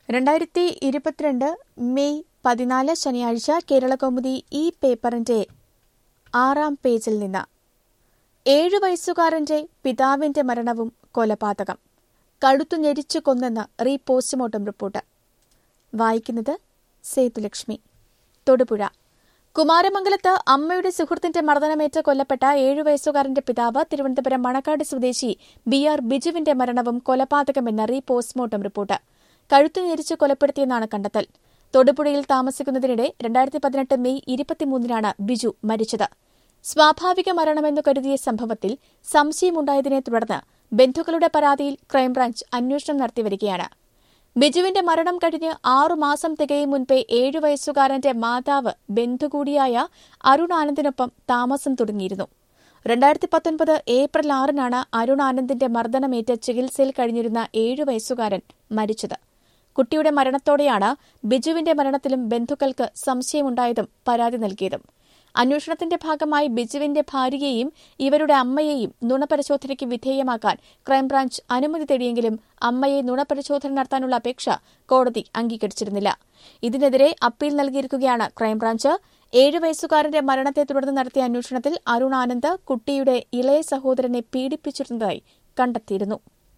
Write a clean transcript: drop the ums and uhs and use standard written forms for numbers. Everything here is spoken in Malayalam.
2022 മെയ് 14 ശനിയാഴ്ച കേരളകൗമുദി ഈ പേപ്പറിന്റെ 6-ാം പേജിൽ നിന്ന് 7 വയസ്സുകാരന്റെ പിതാവിന്റെ മരണവും കൊലപാതകം. കഴുത്തു ഞെരിച്ചു കൊന്നെന്ന് പോസ്റ്റ്മോർട്ടം റിപ്പോർട്ട്. വായിക്കുന്നത് സേതുലക്ഷ്മി. തൊടുപുഴ കുമാരമംഗലത്ത് അമ്മയുടെ സുഹൃത്തിന്റെ മർദ്ദനമേറ്റ് കൊല്ലപ്പെട്ട 7 വയസ്സുകാരന്റെ പിതാവ് തിരുവനന്തപുരം മണക്കാട് സ്വദേശി BR ബിജുവിന്റെ മരണവും കൊലപാതകമെന്ന് പോസ്റ്റ്മോർട്ടം റിപ്പോർട്ട്. കഴുത്തു ഞെരിച്ച് കൊലപ്പെടുത്തിയെന്നാണ് കണ്ടെത്തൽ. തൊടുപുഴയിൽ താമസിക്കുന്നതിനിടെ 2018 മെയ് 23-നാണ് ബിജു മരിച്ചത്. സ്വാഭാവിക മരണമെന്നു കരുതിയ സംഭവത്തിൽ സംശയമുണ്ടായതിനെ തുടർന്ന് ബന്ധുക്കളുടെ പരാതിയിൽ ക്രൈംബ്രാഞ്ച് അന്വേഷണം നടത്തിവരികയാണ്. ബിജുവിന്റെ മരണം കഴിഞ്ഞ് 6 മാസം തികയും മുൻപേ 7 വയസ്സുകാരന്റെ മാതാവ് ബന്ധുകൂടിയായ അരുൺ ആനന്ദിനൊപ്പം താമസം തുടങ്ങിയിരുന്നു. 2019 ഏപ്രിൽ 6-നാണ് അരുൺ ആനന്ദിന്റെ മർദ്ദനമേറ്റ് ചികിത്സയിൽ കഴിഞ്ഞിരുന്ന 7 വയസ്സുകാരൻ മരിച്ചത്. കുട്ടിയുടെ മരണത്തോടെയാണ് ബിജുവിന്റെ മരണത്തിലും ബന്ധുക്കൾക്ക് സംശയമുണ്ടായതും പരാതി നൽകിയതും. അന്വേഷണത്തിന്റെ ഭാഗമായി ബിജുവിന്റെ ഭാര്യയെയും ഇവരുടെ അമ്മയെയും നുണപരിശോധനയ്ക്ക് വിധേയമാക്കാൻ ക്രൈംബ്രാഞ്ച് അനുമതി തേടിയെങ്കിലും അമ്മയെ നുണപരിശോധന നടത്താനുള്ള അപേക്ഷ കോടതി അംഗീകരിച്ചിരുന്നില്ല. ഇതിനെതിരെ അപ്പീൽ നൽകിയിരിക്കുകയാണ് ക്രൈംബ്രാഞ്ച്. 7 വയസ്സുകാരന്റെ മരണത്തെ തുടർന്ന് നടത്തിയ അന്വേഷണത്തിൽ അരുൺ ആനന്ദ് കുട്ടിയുടെ ഇളയ സഹോദരനെ പീഡിപ്പിച്ചിരുന്നതായി കണ്ടെത്തിയിരുന്നു.